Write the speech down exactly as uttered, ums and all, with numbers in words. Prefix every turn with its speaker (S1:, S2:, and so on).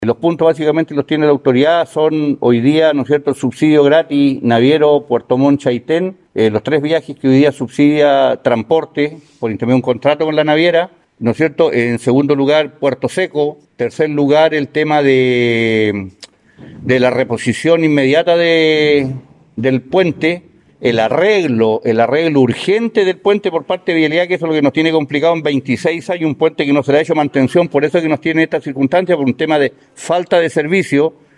S1: Los puntos básicamente los tiene la autoridad, son hoy día, ¿no es cierto?, el subsidio gratis Naviero, Puerto Montt, Chaitén, eh, los tres viajes que hoy día subsidia transporte por intermedio de un contrato con la naviera, ¿no es cierto?, en segundo lugar Puerto Seco, tercer lugar el tema de, de la reposición inmediata de, del puente, el arreglo, el arreglo urgente del puente por parte de Vialidad, que eso es lo que nos tiene complicado en veintiséis años, un puente que no se le ha hecho mantención, por eso es que nos tiene esta circunstancia, por un tema de falta de servicio,